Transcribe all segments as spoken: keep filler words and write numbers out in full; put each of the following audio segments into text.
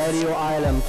Radio Island.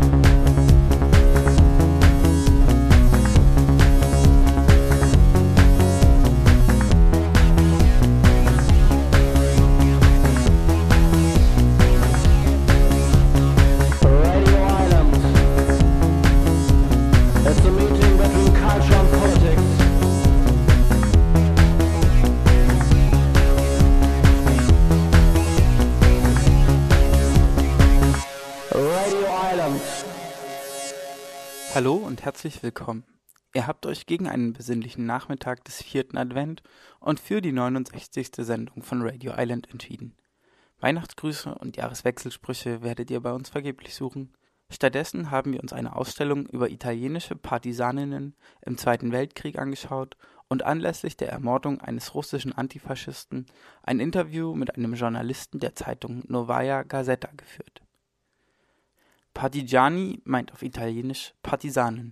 Hallo und herzlich willkommen. Ihr habt euch gegen einen besinnlichen Nachmittag des vierten Advent und für die neunundsechzigste Sendung von Radio Island entschieden. Weihnachtsgrüße und Jahreswechselsprüche werdet ihr bei uns vergeblich suchen. Stattdessen haben wir uns eine Ausstellung über italienische Partisaninnen im Zweiten Weltkrieg angeschaut und anlässlich der Ermordung eines russischen Antifaschisten ein Interview mit einem Journalisten der Zeitung Novaya Gazeta geführt. Partigiani meint auf Italienisch Partisanen.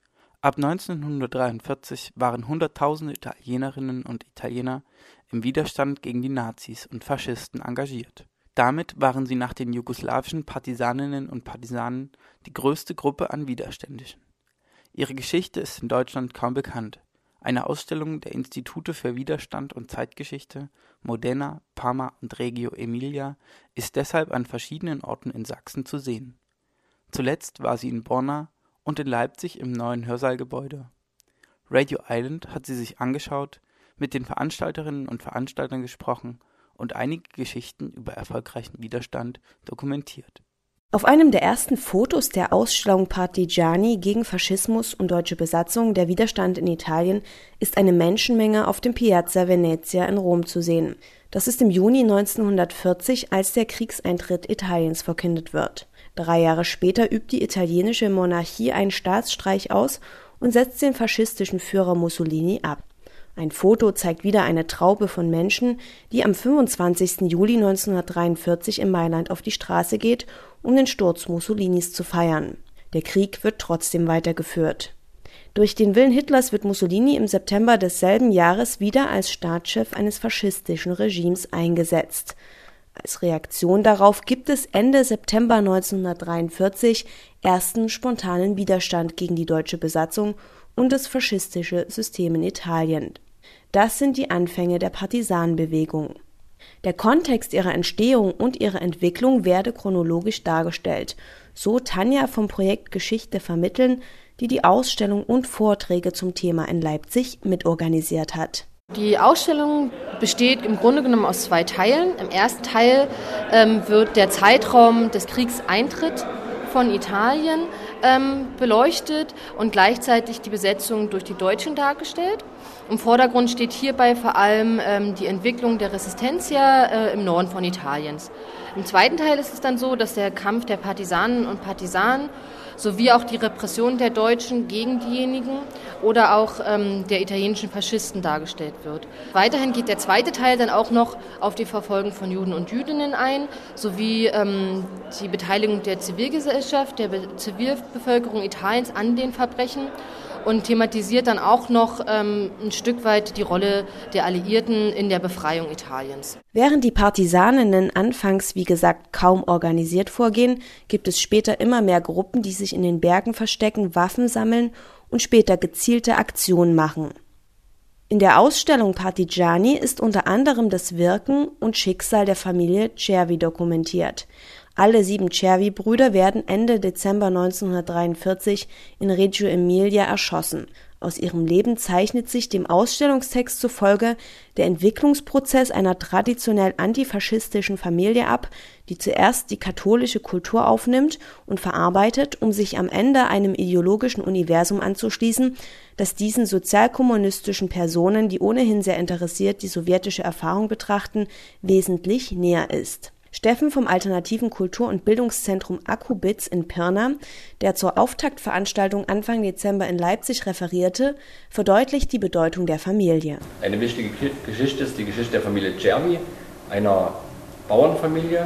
Ab neunzehnhundertdreiundvierzig waren Hunderttausende Italienerinnen und Italiener im Widerstand gegen die Nazis und Faschisten engagiert. Damit waren sie nach den jugoslawischen Partisaninnen und Partisanen die größte Gruppe an Widerständischen. Ihre Geschichte ist in Deutschland kaum bekannt. Eine Ausstellung der Institute für Widerstand und Zeitgeschichte, Modena, Parma und Reggio Emilia, ist deshalb an verschiedenen Orten in Sachsen zu sehen. Zuletzt war sie in Borna und in Leipzig im neuen Hörsaalgebäude. Radio Island hat sie sich angeschaut, mit den Veranstalterinnen und Veranstaltern gesprochen und einige Geschichten über erfolgreichen Widerstand dokumentiert. Auf einem der ersten Fotos der Ausstellung Partigiani gegen Faschismus und deutsche Besatzung, der Widerstand in Italien, ist eine Menschenmenge auf dem Piazza Venezia in Rom zu sehen. Das ist im Juni neunzehnhundertvierzig, als der Kriegseintritt Italiens verkündet wird. Drei Jahre später übt die italienische Monarchie einen Staatsstreich aus und setzt den faschistischen Führer Mussolini ab. Ein Foto zeigt wieder eine Traube von Menschen, die am fünfundzwanzigsten Juli neunzehnhundertdreiundvierzig in Mailand auf die Straße geht, um den Sturz Mussolinis zu feiern. Der Krieg wird trotzdem weitergeführt. Durch den Willen Hitlers wird Mussolini im September desselben Jahres wieder als Staatschef eines faschistischen Regimes eingesetzt. Als Reaktion darauf gibt es Ende September neunzehnhundertdreiundvierzig ersten spontanen Widerstand gegen die deutsche Besatzung und das faschistische System in Italien. Das sind die Anfänge der Partisanenbewegung. Der Kontext ihrer Entstehung und ihrer Entwicklung werde chronologisch dargestellt, so Tanja vom Projekt Geschichte vermitteln, die die Ausstellung und Vorträge zum Thema in Leipzig mitorganisiert hat. Die Ausstellung besteht im Grunde genommen aus zwei Teilen. Im ersten Teil ähm, wird der Zeitraum des Kriegseintritts von Italien ähm, beleuchtet und gleichzeitig die Besetzung durch die Deutschen dargestellt. Im Vordergrund steht hierbei vor allem ähm, die Entwicklung der Resistencia äh, im Norden von Italiens. Im zweiten Teil ist es dann so, dass der Kampf der Partisanen und Partisanen sowie auch die Repression der Deutschen gegen diejenigen oder auch ähm, der italienischen Faschisten dargestellt wird. Weiterhin geht der zweite Teil dann auch noch auf die Verfolgung von Juden und Jüdinnen ein, sowie ähm, die Beteiligung der Zivilgesellschaft, der Be- Zivilbevölkerung Italiens an den Verbrechen und thematisiert dann auch noch ähm, ein Stück weit die Rolle der Alliierten in der Befreiung Italiens. Während die Partisaninnen anfangs, wie gesagt, kaum organisiert vorgehen, gibt es später immer mehr Gruppen, die sich in den Bergen verstecken, Waffen sammeln und später gezielte Aktionen machen. In der Ausstellung Partigiani ist unter anderem das Wirken und Schicksal der Familie Cervi dokumentiert. Alle sieben Cervi-Brüder werden Ende Dezember neunzehnhundertdreiundvierzig in Reggio Emilia erschossen. Aus ihrem Leben zeichnet sich dem Ausstellungstext zufolge der Entwicklungsprozess einer traditionell antifaschistischen Familie ab, die zuerst die katholische Kultur aufnimmt und verarbeitet, um sich am Ende einem ideologischen Universum anzuschließen, das diesen sozialkommunistischen Personen, die ohnehin sehr interessiert die sowjetische Erfahrung betrachten, wesentlich näher ist. Steffen vom alternativen Kultur- und Bildungszentrum Akkubitz in Pirna, der zur Auftaktveranstaltung Anfang Dezember in Leipzig referierte, verdeutlicht die Bedeutung der Familie. Eine wichtige Geschichte ist die Geschichte der Familie Cervi, einer Bauernfamilie,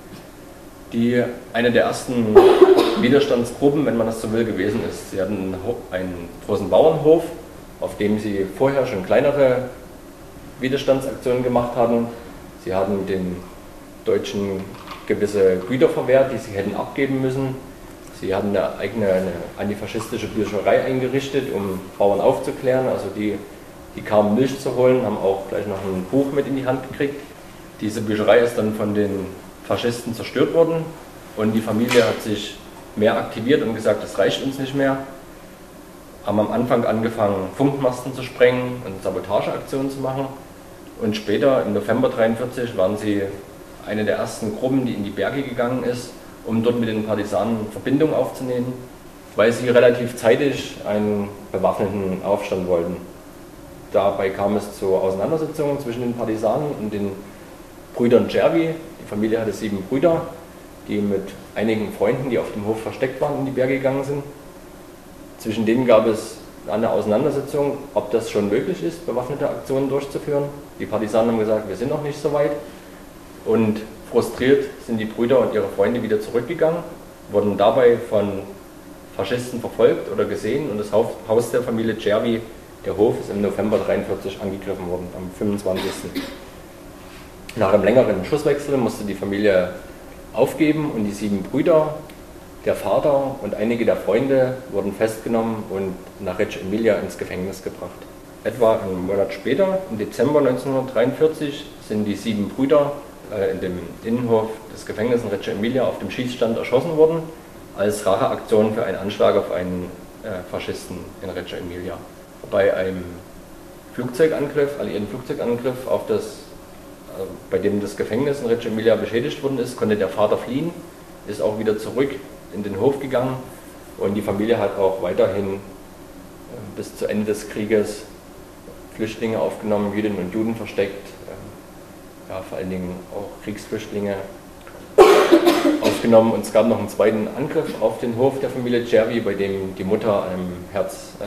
die eine der ersten Widerstandsgruppen, wenn man das so will, gewesen ist. Sie hatten einen großen Bauernhof, auf dem sie vorher schon kleinere Widerstandsaktionen gemacht hatten. Sie haben den deutschen gewisse Güter verwehrt, die sie hätten abgeben müssen. Sie hatten eine eigene eine antifaschistische Bücherei eingerichtet, um Bauern aufzuklären. Also die, die kamen Milch zu holen, haben auch gleich noch ein Buch mit in die Hand gekriegt. Diese Bücherei ist dann von den Faschisten zerstört worden und die Familie hat sich mehr aktiviert und gesagt, das reicht uns nicht mehr. Haben am Anfang angefangen, Funkmasten zu sprengen und Sabotageaktionen zu machen. Und später, im November neunzehnhundertdreiundvierzig, waren sie eine der ersten Gruppen, die in die Berge gegangen ist, um dort mit den Partisanen Verbindung aufzunehmen, weil sie relativ zeitig einen bewaffneten Aufstand wollten. Dabei kam es zu Auseinandersetzungen zwischen den Partisanen und den Brüdern Czerwi. Die Familie hatte sieben Brüder, die mit einigen Freunden, die auf dem Hof versteckt waren, in die Berge gegangen sind. Zwischen denen gab es eine Auseinandersetzung, ob das schon möglich ist, bewaffnete Aktionen durchzuführen. Die Partisanen haben gesagt, wir sind noch nicht so weit. Und frustriert sind die Brüder und ihre Freunde wieder zurückgegangen, wurden dabei von Faschisten verfolgt oder gesehen und das Haus der Familie Czerwi, der Hof, ist im November neunzehnhundertdreiundvierzig angegriffen worden, am fünfundzwanzigsten Nach einem längeren Schusswechsel musste die Familie aufgeben und die sieben Brüder, der Vater und einige der Freunde wurden festgenommen und nach Reggio Emilia ins Gefängnis gebracht. Etwa einen Monat später, im Dezember neunzehnhundertdreiundvierzig, sind die sieben Brüder äh, in dem Innenhof des Gefängnisses in Reggio Emilia auf dem Schießstand erschossen worden, als Racheaktion für einen Anschlag auf einen äh, Faschisten in Reggio Emilia. Bei einem Flugzeugangriff, alliierten Flugzeugangriff, auf das, äh, bei dem das Gefängnis in Reggio Emilia beschädigt worden ist, konnte der Vater fliehen, ist auch wieder zurück in den Hof gegangen und die Familie hat auch weiterhin äh, bis zu Ende des Krieges Flüchtlinge aufgenommen, Jüdinnen und Juden versteckt, äh, ja, vor allen Dingen auch Kriegsflüchtlinge aufgenommen. Und es gab noch einen zweiten Angriff auf den Hof der Familie Czerwi, bei dem die Mutter an einem Herzanfall,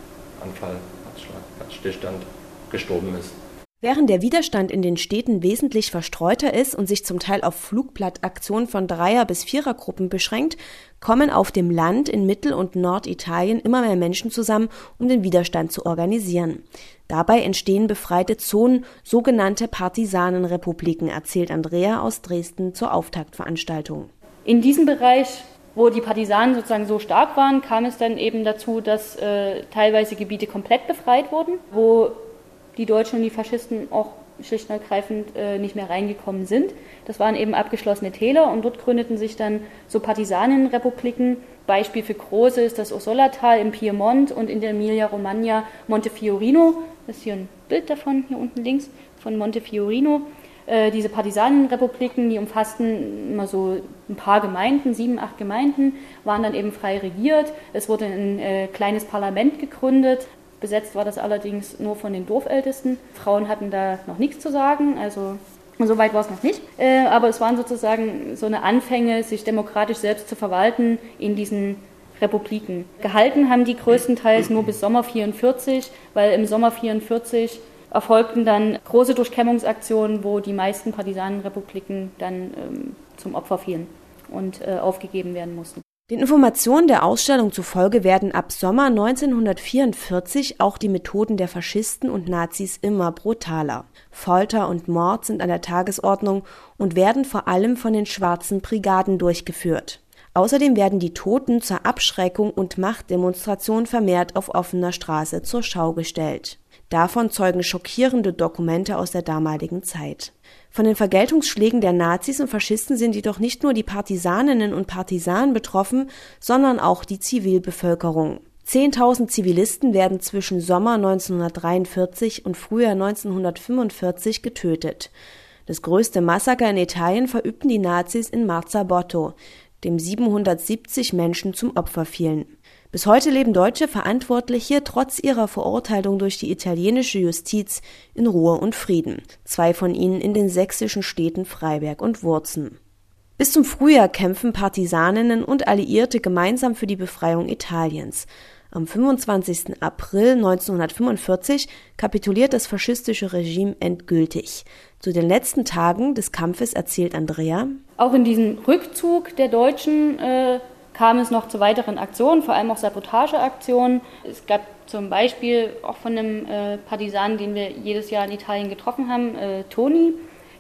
äh, Herzschlag, Herzstillstand gestorben ist. Während der Widerstand in den Städten wesentlich verstreuter ist und sich zum Teil auf Flugblattaktionen von Dreier- bis Vierergruppen beschränkt, kommen auf dem Land in Mittel- und Norditalien immer mehr Menschen zusammen, um den Widerstand zu organisieren. Dabei entstehen befreite Zonen, sogenannte Partisanenrepubliken, erzählt Andrea aus Dresden zur Auftaktveranstaltung. In diesem Bereich, wo die Partisanen sozusagen so stark waren, kam es dann eben dazu, dass äh, teilweise Gebiete komplett befreit wurden, wo die Deutschen und die Faschisten auch schlicht und ergreifend äh, nicht mehr reingekommen sind. Das waren eben abgeschlossene Täler und dort gründeten sich dann so Partisanenrepubliken. Beispiel für große ist das Ossola-Tal im Piemont und in der Emilia-Romagna Montefiorino. Das ist hier ein Bild davon, hier unten links, von Montefiorino. Äh, diese Partisanenrepubliken, die umfassten immer so ein paar Gemeinden, sieben, acht Gemeinden, waren dann eben frei regiert. Es wurde ein äh, kleines Parlament gegründet. Besetzt war das allerdings nur von den Dorfältesten. Frauen hatten da noch nichts zu sagen, also so weit war es noch nicht. Äh, aber es waren sozusagen so eine Anfänge, sich demokratisch selbst zu verwalten in diesen Republiken. Gehalten haben die größtenteils nur bis Sommer vierundvierzig, weil im Sommer vierundvierzig erfolgten dann große Durchkämmungsaktionen, wo die meisten Partisanenrepubliken dann ähm, zum Opfer fielen und äh, aufgegeben werden mussten. Den Informationen der Ausstellung zufolge werden ab Sommer neunzehnhundertvierundvierzig auch die Methoden der Faschisten und Nazis immer brutaler. Folter und Mord sind an der Tagesordnung und werden vor allem von den schwarzen Brigaden durchgeführt. Außerdem werden die Toten zur Abschreckung und Machtdemonstration vermehrt auf offener Straße zur Schau gestellt. Davon zeugen schockierende Dokumente aus der damaligen Zeit. Von den Vergeltungsschlägen der Nazis und Faschisten sind jedoch nicht nur die Partisaninnen und Partisanen betroffen, sondern auch die Zivilbevölkerung. Zehntausend Zivilisten werden zwischen Sommer neunzehnhundertdreiundvierzig und Frühjahr neunzehnhundertfünfundvierzig getötet. Das größte Massaker in Italien verübten die Nazis in Marzabotto, dem siebenhundertsiebzig Menschen zum Opfer fielen. Bis heute leben deutsche Verantwortliche trotz ihrer Verurteilung durch die italienische Justiz in Ruhe und Frieden. Zwei von ihnen in den sächsischen Städten Freiberg und Wurzen. Bis zum Frühjahr kämpfen Partisaninnen und Alliierte gemeinsam für die Befreiung Italiens. Am fünfundzwanzigsten April neunzehnhundertfünfundvierzig kapituliert das faschistische Regime endgültig. Zu den letzten Tagen des Kampfes erzählt Andrea: Auch in diesem Rückzug der Deutschen äh kam es noch zu weiteren Aktionen, vor allem auch Sabotageaktionen. Es gab zum Beispiel auch von einem äh, Partisanen, den wir jedes Jahr in Italien getroffen haben, äh, Toni,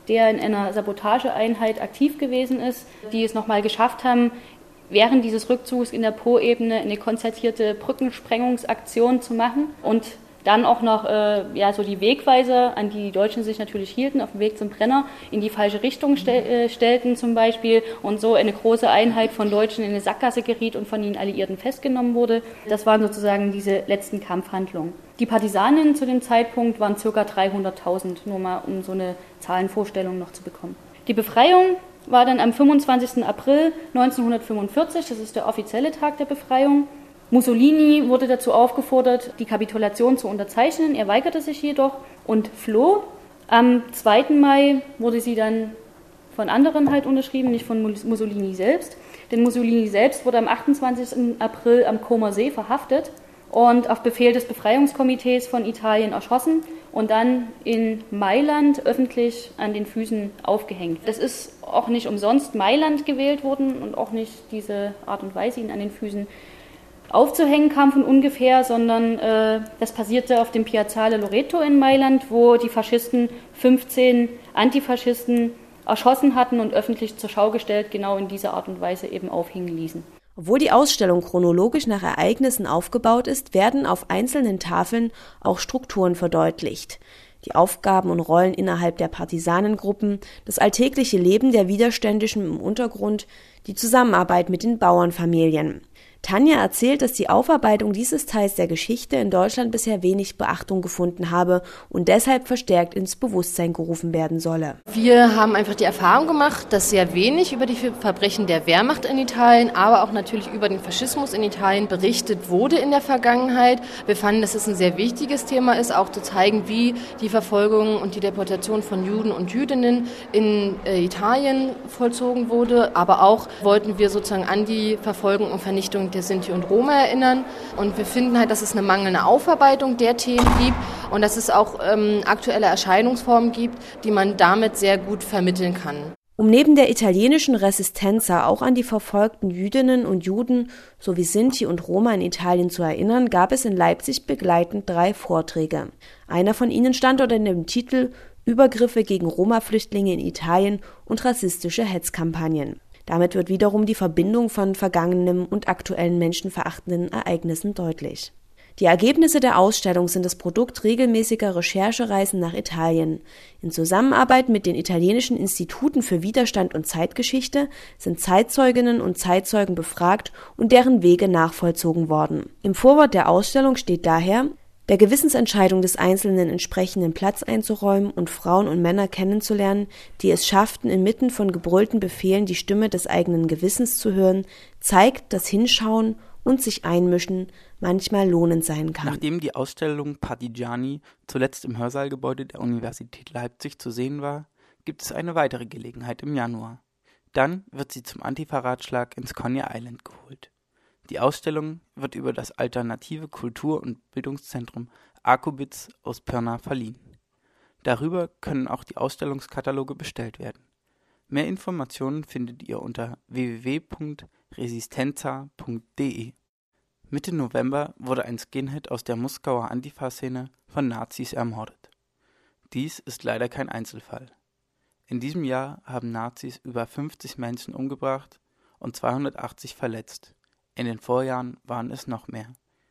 der in einer Sabotageeinheit aktiv gewesen ist, die es nochmal geschafft haben, während dieses Rückzugs in der Po-Ebene eine konzertierte Brückensprengungsaktion zu machen und dann auch noch äh, ja, so die Wegweiser, an die die Deutschen sich natürlich hielten, auf dem Weg zum Brenner, in die falsche Richtung stell, äh, stellten zum Beispiel und so eine große Einheit von Deutschen in eine Sackgasse geriet und von den Alliierten festgenommen wurde. Das waren sozusagen diese letzten Kampfhandlungen. Die Partisanen zu dem Zeitpunkt waren ca. dreihunderttausend, nur mal um so eine Zahlenvorstellung noch zu bekommen. Die Befreiung war dann am fünfundzwanzigsten April neunzehnhundertfünfundvierzig, das ist der offizielle Tag der Befreiung. Mussolini wurde dazu aufgefordert, die Kapitulation zu unterzeichnen. Er weigerte sich jedoch und floh. Am zweiten Mai wurde sie dann von anderen halt unterschrieben, nicht von Mussolini selbst. Denn Mussolini selbst wurde am achtundzwanzigsten April am Comer See verhaftet und auf Befehl des Befreiungskomitees von Italien erschossen und dann in Mailand öffentlich an den Füßen aufgehängt. Das ist auch nicht umsonst Mailand gewählt worden und auch nicht diese Art und Weise, ihn an den Füßen aufzuhängen kam von ungefähr, sondern äh, das passierte auf dem Piazzale Loreto in Mailand, wo die Faschisten fünfzehn Antifaschisten erschossen hatten und öffentlich zur Schau gestellt, genau in dieser Art und Weise eben aufhängen ließen. Obwohl die Ausstellung chronologisch nach Ereignissen aufgebaut ist, werden auf einzelnen Tafeln auch Strukturen verdeutlicht. Die Aufgaben und Rollen innerhalb der Partisanengruppen, das alltägliche Leben der Widerständischen im Untergrund, die Zusammenarbeit mit den Bauernfamilien. Tanja erzählt, dass die Aufarbeitung dieses Teils der Geschichte in Deutschland bisher wenig Beachtung gefunden habe und deshalb verstärkt ins Bewusstsein gerufen werden solle. Wir haben einfach die Erfahrung gemacht, dass sehr wenig über die Verbrechen der Wehrmacht in Italien, aber auch natürlich über den Faschismus in Italien berichtet wurde in der Vergangenheit. Wir fanden, dass es ein sehr wichtiges Thema ist, auch zu zeigen, wie die Verfolgung und die Deportation von Juden und Jüdinnen in äh, Italien vollzogen wurde. Aber auch wollten wir sozusagen an die Verfolgung und Vernichtung der Sinti und Roma erinnern. Und wir finden halt, dass es eine mangelnde Aufarbeitung der Themen gibt und dass es auch ähm, aktuelle Erscheinungsformen gibt, die man damit sehr gut vermitteln kann. Um neben der italienischen Resistenza auch an die verfolgten Jüdinnen und Juden sowie Sinti und Roma in Italien zu erinnern, gab es in Leipzig begleitend drei Vorträge. Einer von ihnen stand unter dem Titel »Übergriffe gegen Roma-Flüchtlinge in Italien und rassistische Hetzkampagnen«. Damit wird wiederum die Verbindung von vergangenen und aktuellen menschenverachtenden Ereignissen deutlich. Die Ergebnisse der Ausstellung sind das Produkt regelmäßiger Recherchereisen nach Italien. In Zusammenarbeit mit den italienischen Instituten für Widerstand und Zeitgeschichte sind Zeitzeuginnen und Zeitzeugen befragt und deren Wege nachvollzogen worden. Im Vorwort der Ausstellung steht daher: Der Gewissensentscheidung des Einzelnen entsprechenden Platz einzuräumen und Frauen und Männer kennenzulernen, die es schafften, inmitten von gebrüllten Befehlen die Stimme des eigenen Gewissens zu hören, zeigt, dass Hinschauen und sich einmischen manchmal lohnend sein kann. Nachdem die Ausstellung Partigiani zuletzt im Hörsaalgebäude der Universität Leipzig zu sehen war, gibt es eine weitere Gelegenheit im Januar. Dann wird sie zum Antifa-Ratschlag ins Coney Island geholt. Die Ausstellung wird über das alternative Kultur- und Bildungszentrum Arkubits aus Pirna verliehen. Darüber können auch die Ausstellungskataloge bestellt werden. Mehr Informationen findet ihr unter w w w punkt resistenza punkt d e. Mitte November wurde ein Skinhead aus der Moskauer Antifa-Szene von Nazis ermordet. Dies ist leider kein Einzelfall. In diesem Jahr haben Nazis über fünfzig Menschen umgebracht und zweihundertachtzig verletzt. In den Vorjahren waren es noch mehr.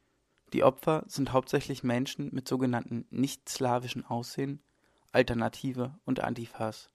Die Opfer sind hauptsächlich Menschen mit sogenannten nicht-slawischen Aussehen, Alternative und Antifas.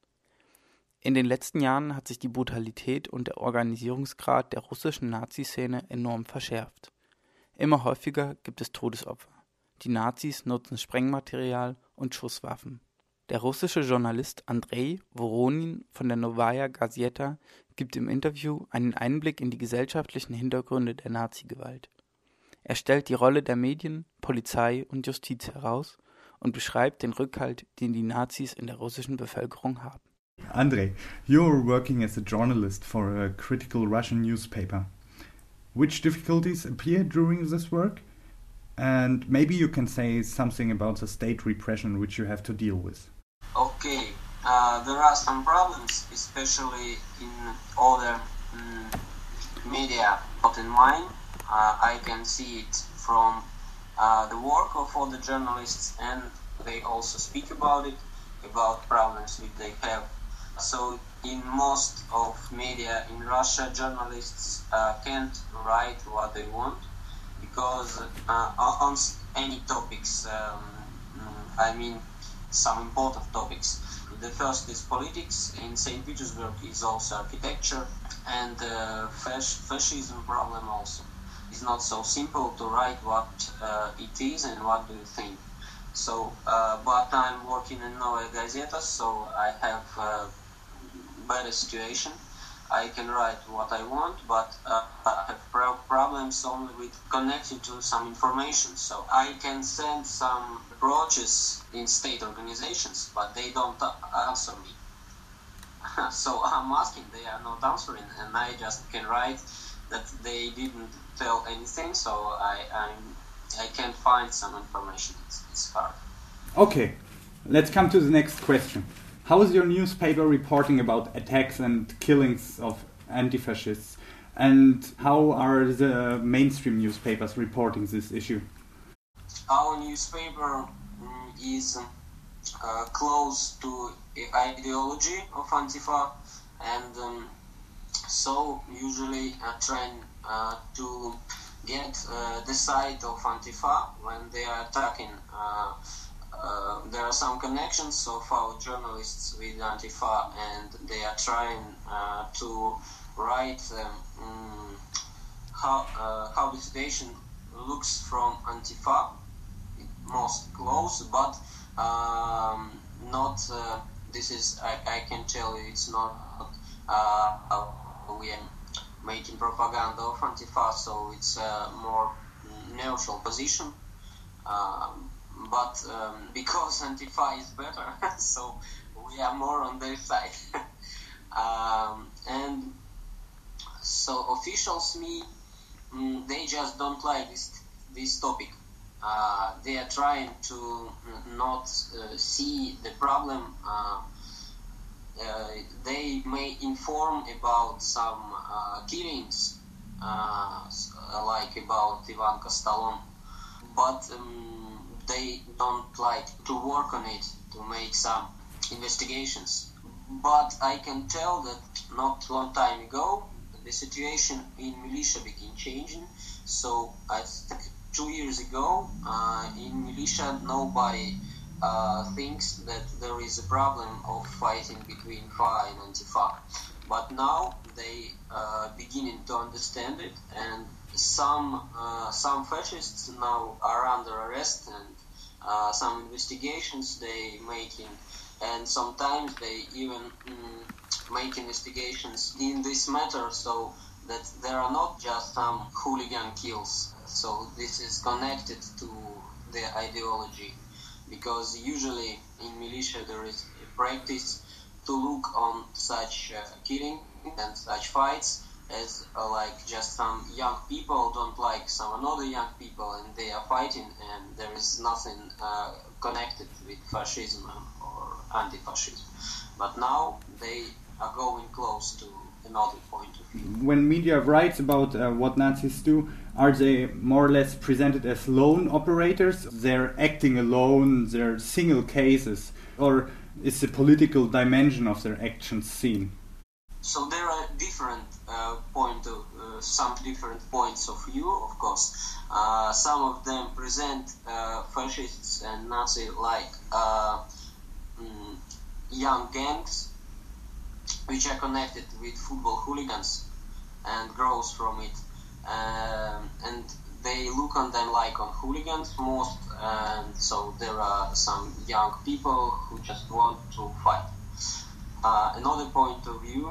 In den letzten Jahren hat sich die Brutalität und der Organisierungsgrad der russischen Nazi-Szene enorm verschärft. Immer häufiger gibt es Todesopfer. Die Nazis nutzen Sprengmaterial und Schusswaffen. Der russische Journalist Andrei Voronin von der Novaya Gazeta gibt im Interview einen Einblick in die gesellschaftlichen Hintergründe der Nazi-Gewalt. Er stellt die Rolle der Medien, Polizei und Justiz heraus und beschreibt den Rückhalt, den die Nazis in der russischen Bevölkerung haben. Andrei, you're working as a journalist for a critical Russian newspaper. Which difficulties appear during this work? And maybe you can say something about the state repression which you have to deal with. Okay, uh, there are some problems, especially in other um, media, not in mine. Uh, I can see it from uh, the work of all the journalists, and they also speak about it. about problems which they have. So in most of media in Russia, journalists uh, can't write what they want because uh, on any topics, um, I mean some important topics. The first is politics. In Saint Petersburg is also architecture and uh, fasc- fascism problem also. It's not so simple to write what uh, it is and what do you think. So, uh, but I'm working in Novaya Gazeta, so I have uh, better situation. I can write what I want, but uh, I have pro- problems only with connecting to some information. So I can send some approaches in state organizations, but they don't uh, answer me. So I'm asking, they are not answering, and I just can write that they didn't tell anything. So I I'm, I can't find some information. It's, it's hard. Okay, let's come to the next question. How is your newspaper reporting about attacks and killings of anti-fascists? And how are the mainstream newspapers reporting this issue? Our newspaper um, is uh, close to the ideology of Antifa, and um, so usually I try uh, to get uh, the side of Antifa when they are attacking. Uh, Uh, there are some connections of our journalists with Antifa, and they are trying uh, to write um, um, how uh, how the situation looks from Antifa, most close, but um, not. Uh, this is I, I can tell you it's not. Uh, we are making propaganda of Antifa, so it's a more neutral position. Um, But um, because Antifa is better, so we are more on their side. um, and so officials, me, mm, they just don't like this this topic. Uh, they are trying to not uh, see the problem. Uh, uh, they may inform about some uh, killings, uh, like about Ivan Kostalon, but um, they don't like to work on it, to make some investigations. But I can tell that not long time ago, the situation in militia began changing. So I think two years ago, uh, in militia, nobody uh, thinks that there is a problem of fighting between F A and Antifa. But now they are uh, beginning to understand it, and some uh, some fascists now are under arrest, and uh, some investigations they making, and sometimes they even mm, make investigations in this matter, so that there are not just some hooligan kills. So this is connected to the ideology, because usually in militia there is a practice to look on such uh, killing and such fights as uh, like just some young people don't like some another young people and they are fighting, and there is nothing uh, connected with fascism or anti-fascism. But now they are going close to another point of view. When media writes about uh, what Nazis do, are they more or less presented as lone operators? They're acting alone, they're single cases, or is the political dimension of their actions seen? So there are different uh, point of uh, some different points of view, of course. Uh, some of them present uh, fascists and Nazi like uh, mm, young gangs, which are connected with football hooligans and grows from it. Um, and they look on them like on hooligans most, and so there are some young people who just want to fight. Uh, another point of view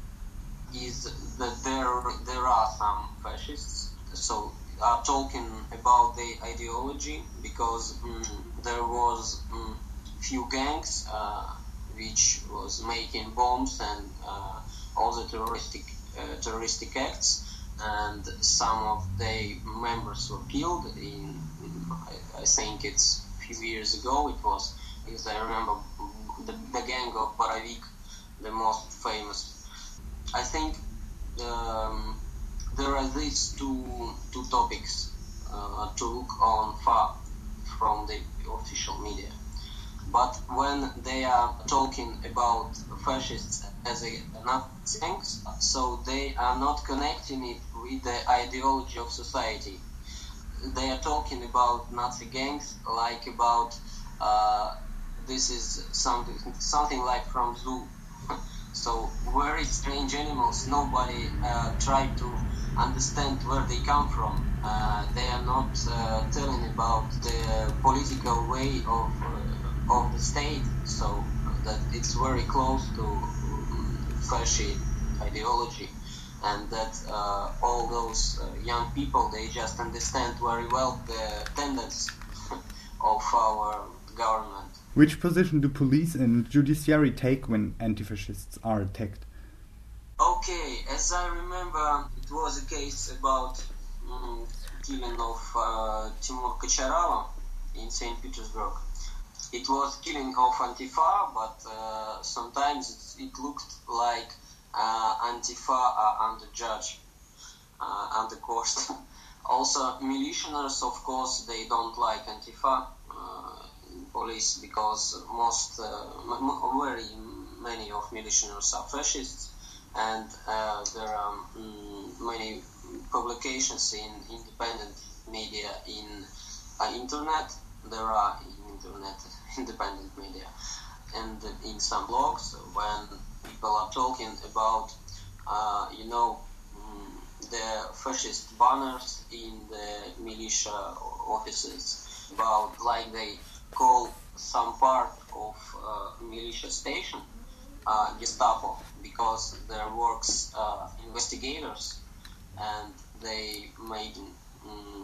is that there there are some fascists, so are talking about the ideology, because um, there was um, few gangs uh, which was making bombs and uh, all the terroristic uh, terroristic acts, and some of the members were killed in, in I, I think it's a few years ago it was, because I remember the, the gang of Borovik, the most famous. I think um, there are these two two topics uh, to look on far from the official media. But when they are talking about fascists as a Nazi things, so they are not connecting it with the ideology of society. They are talking about Nazi gangs like about uh, this is something something like from zoo. So very strange animals. Nobody uh, tried to understand where they come from. Uh, they are not uh, telling about the political way of uh, of the state. So that it's very close to fascist ideology, and that uh, all those uh, young people, they just understand very well the tendencies of our government. Which position do police and judiciary take when anti-fascists are attacked? Okay, as I remember, it was a case about um, killing of uh, Timur Kacharava in Saint Petersburg. It was killing of Antifa, but uh, sometimes it, it looked like uh, Antifa are under judge, uh, under court. Also, militiaries, of course, they don't like Antifa uh, police because most, uh, m- very many of militiaries are fascists, and uh, there are um, many publications in independent media in uh, internet. There are in internet independent media, and in some blogs when people are talking about, uh, you know, um, the fascist banners in the militia offices, about like they call some part of uh, militia station uh, Gestapo, because there works uh, investigators, and they made um,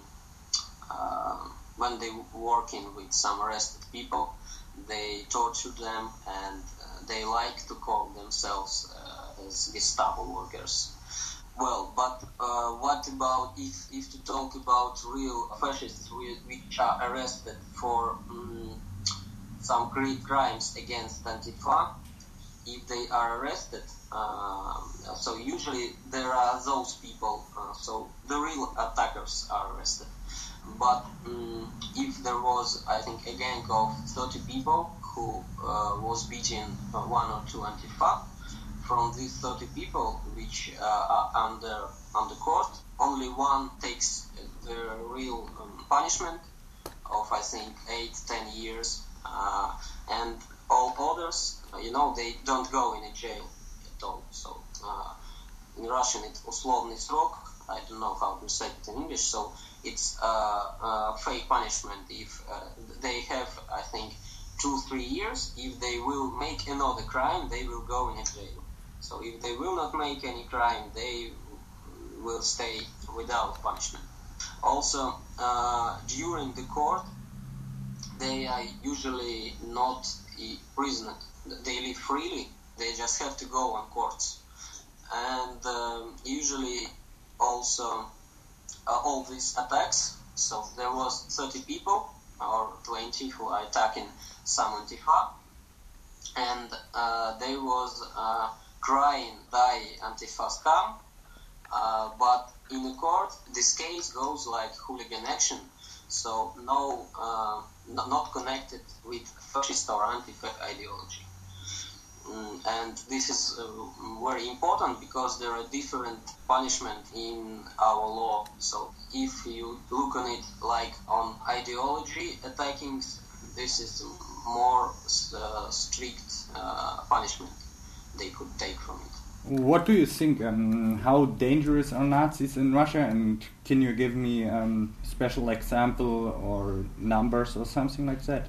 uh, when they working with some arrested people, they torture them, and uh, they like to call themselves uh, as Gestapo workers. Well, but uh, what about if, if to talk about real fascists which are arrested for um, some great crimes against Antifa? If they are arrested, uh, so usually there are those people, uh, so the real attackers are arrested. But um, if there was, I think, a gang of thirty people who uh, was beating uh, one or two Antifa, from these thirty people which uh, are under under court, only one takes the real um, punishment of, I think, eight, ten years, uh, and all others, you know, they don't go in a jail at all. So uh, in Russian it's условный срок. I don't know how to say it in English. So it's uh, uh, fake punishment. If uh, they have, I think, two, three years. If they will make another crime, they will go in a jail. So if they will not make any crime, they will stay without punishment. Also, uh, during the court, they are usually not imprisoned. They live freely. They just have to go on courts. And um, usually also uh, all these attacks, so there was thirty people or twenty who are attacking some Antifa, and uh, they was uh, crying die Antifa scam, uh, but in the court this case goes like hooligan action, so no, uh, n- not connected with fascist or anti-fascist ideology. Mm, and this is uh, very important because there are different punishment in our law. So if you look on it like on ideology attacking, this is more uh, strict uh, punishment they could take from it. What do you think? Um, how dangerous are Nazis in Russia? And can you give me a um, special example or numbers or something like that?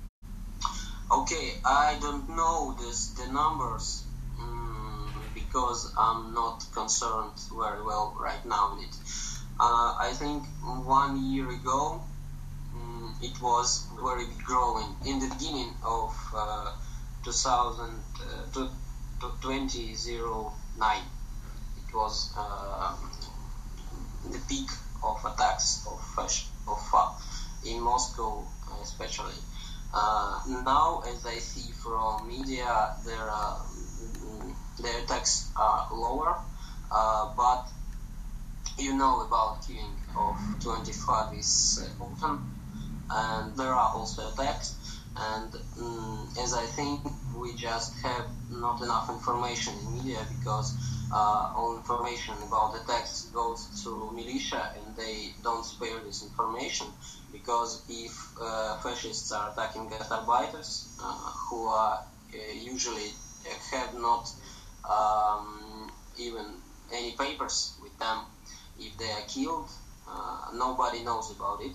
Okay, I don't know this, the numbers um, because I'm not concerned very well right now with it. Uh, I think one year ago um, it was very growing. In the beginning of uh, two thousand, uh, twenty oh nine, it was uh, the peak of attacks of fasc- of uh, in Moscow especially. Uh, now, as I see from media, there are, the attacks are lower, uh, but you know about killing of twenty-five is uh, often, and there are also attacks. And um, as I think we just have not enough information in media, because uh, all information about attacks goes to militia and they don't spare this information, because if uh, fascists are attacking Gastarbeiters, uh, who are uh, usually have not um, even any papers with them, if they are killed, uh, nobody knows about it.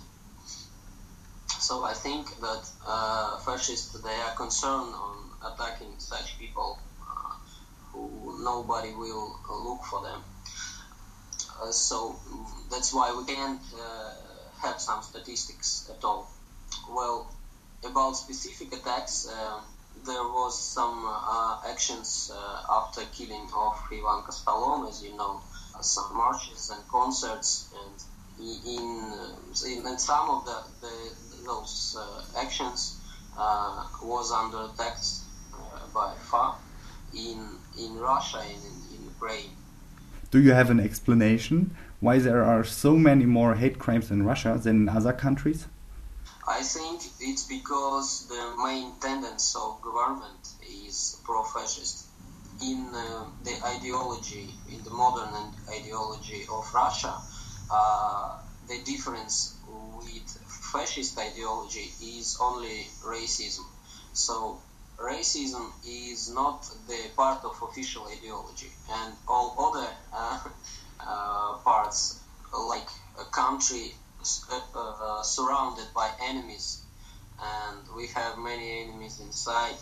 So I think that uh, fascists, they are concerned on attacking such people uh, who nobody will uh, look for them. Uh, so that's why we can't uh, have some statistics at all. Well, about specific attacks, uh, there was some uh, actions uh, after killing of Ivan Kostalom, as you know, uh, some marches and concerts, and in in, in some of the, the those uh, actions uh, was under attack uh, by F A in in Russia and in, in Ukraine. Do you have an explanation why there are so many more hate crimes in Russia than in other countries? I think it's because the main tendency of government is pro-fascist. In uh, the ideology, in the modern ideology of Russia, uh, the difference with fascist ideology is only racism. So racism is not the part of official ideology, and all other uh, uh, parts, like a country uh, uh, surrounded by enemies, and we have many enemies inside,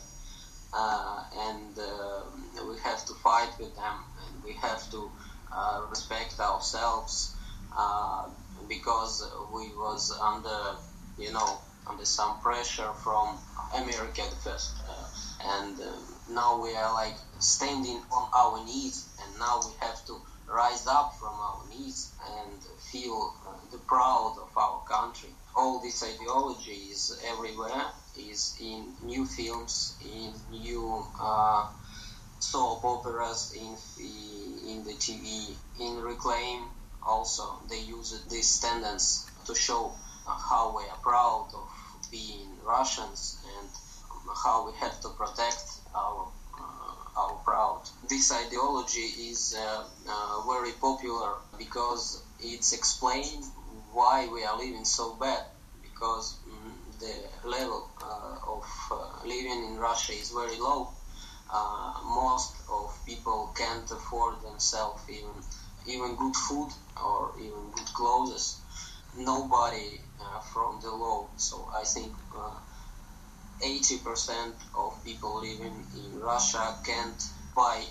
uh, and uh, we have to fight with them, and we have to uh, respect ourselves, uh, because we was under, you know, under some pressure from America at first, uh, and uh, now we are like standing on our knees, and now we have to rise up from our knees and feel uh, the proud of our country. All this ideology is everywhere, is in new films, in new uh, soap operas, in in the T V, in reclaim. Also, they use this tendency to show uh, how we are proud of being Russians and how we have to protect our uh, our proud. This ideology is uh, uh, very popular because it's explained why we are living so bad. Because mm, the level uh, of uh, living in Russia is very low. Uh, most of people can't afford themselves even even good food or even good clothes. Nobody uh, from the low. So I think uh, eighty percent of people living in Russia can't buy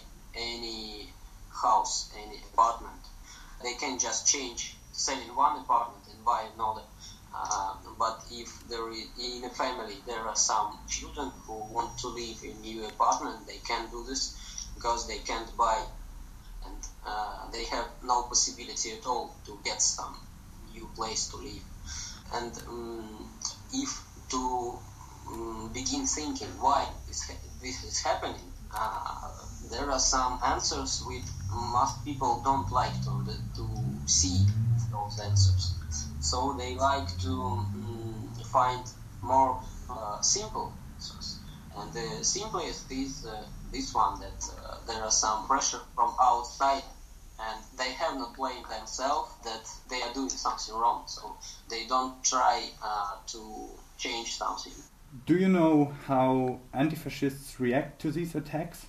any house, any apartment. They can just change, sell in one apartment and buy another. Uh, but if there is, in a family there are some children who want to live in a new apartment, they can't do this because they can't buy, and uh, they have no possibility at all to get some new place to live. And um, if to um, begin thinking why this, this is happening, uh, there are some answers which most people don't like to, to see those answers. So they like to um, find more uh, simple answers. And the simplest is uh, this one, that uh, there are some pressure from outside, and they have not blamed themselves that they are doing something wrong. So they don't try uh, to change something. Do you know how anti-fascists react to these attacks?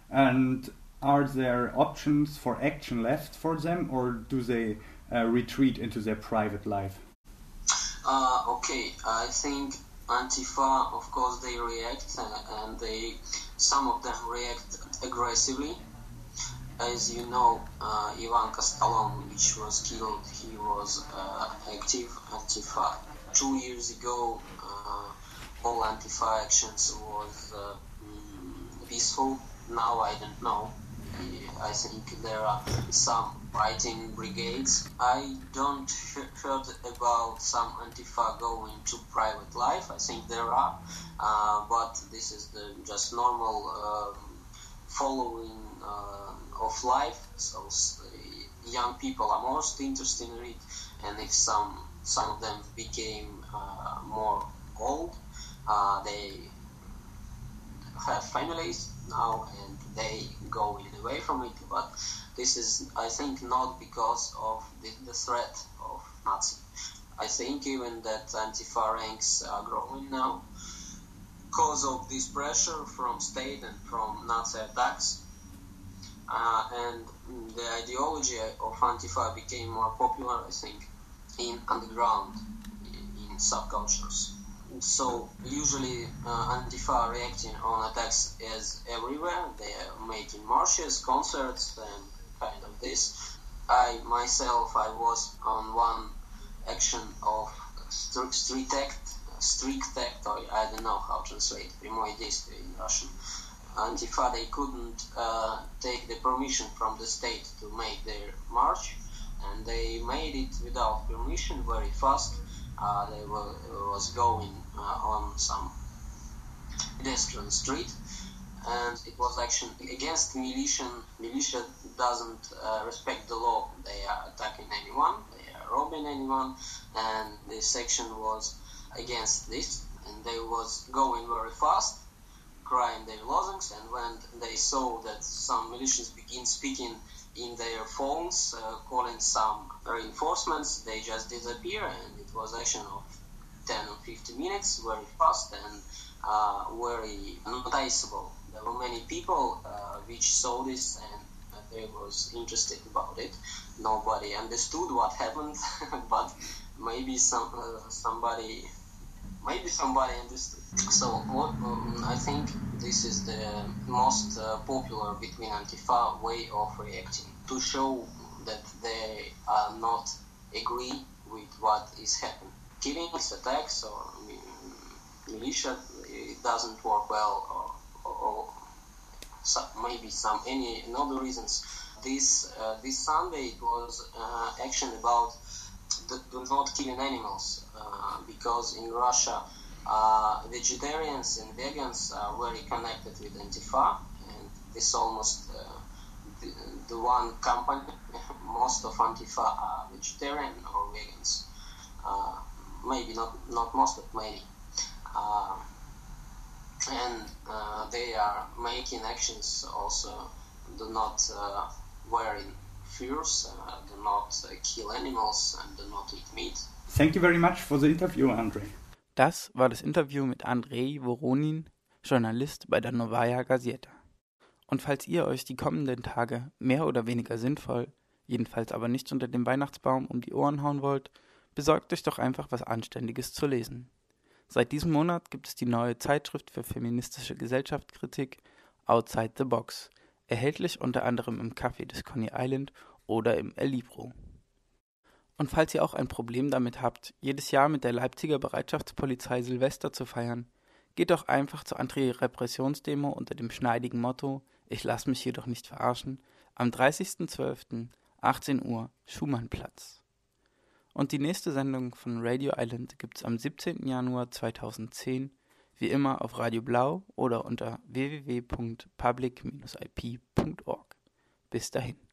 And are there options for action left for them, or do they uh, retreat into their private life? Uh, okay, I think Antifa, of course, they react, uh, and they, some of them react aggressively. As you know, uh, Ivan Kostalom, which was killed, he was uh, active Antifa. Two years ago, uh, all Antifa actions was uh, mm, peaceful. Now I don't know. I think there are some fighting brigades. I don't he- heard about some Antifa going to private life. I think there are, uh, but this is the just normal um, following uh, of life. So uh, young people are most interested in it, and if some some of them became uh, more old, uh, they have families now and they go away from it, but this is, I think, not because of the, the threat of Nazi. I think even that Antifa ranks are growing now because of this pressure from state and from Nazi attacks. Uh, and the ideology of Antifa became more popular, I think, in underground, in, in subcultures. So usually uh, Antifa reacting on attacks is everywhere. They are making marches, concerts, and kind of this. I myself, I was on one action of strict street act, strict act, or I don't know how to translate прямое действие in Russian. Antifa, they couldn't uh, take the permission from the state to make their march, and they made it without permission very fast. Uh, they were was going uh, on some pedestrian street, and it was action against militia. Militia doesn't uh, respect the law. They are attacking anyone, they are robbing anyone, and this section was against this, and they was going very fast, crying their lozenges, and when they saw that some militias begin speaking in their phones, uh, calling some reinforcements, they just disappear, and it was action of ten or fifteen minutes, very fast and uh, very noticeable. There were many people uh, which saw this and uh, they was interested about it. Nobody understood what happened, but maybe some uh, somebody maybe somebody understood. So what, um, I think this is the most uh, popular between Antifa way of reacting, to show that they are not agree with what is happening. Killings, attacks, or um, militia, it doesn't work well, or, or, or some, maybe some any other reasons. This uh, this Sunday it was uh, action about the, the not killing animals, uh, because in Russia uh, vegetarians and vegans are very connected with Antifa, and this almost uh, the, the one company. Most of Antifa are vegetarian or vegans. Uh, maybe not not most, but many. Uh, and uh, they are making actions also. Do not uh, wear in furs, uh, do not uh, kill animals, and do not eat meat. Thank you very much for the interview, Andrei. Das war das Interview mit Andrei Voronin, Journalist bei der Novaya Gazeta. Und falls ihr euch die kommenden Tage mehr oder weniger sinnvoll, jedenfalls aber nicht unter dem Weihnachtsbaum um die Ohren hauen wollt, besorgt euch doch einfach was Anständiges zu lesen. Seit diesem Monat gibt es die neue Zeitschrift für feministische Gesellschaftskritik Outside the Box, erhältlich unter anderem im Café des Coney Island oder im El Libro. Und falls ihr auch ein Problem damit habt, jedes Jahr mit der Leipziger Bereitschaftspolizei Silvester zu feiern, geht doch einfach zur Anti-Repressionsdemo unter dem schneidigen Motto „Ich lass mich jedoch nicht verarschen“ am dreißigsten zwölften achtzehn Uhr Schumannplatz. Und die nächste Sendung von Radio Island gibt's am siebzehnten Januar zweitausendzehn, wie immer auf Radio Blau oder unter w w w punkt public dash i p punkt org. Bis dahin.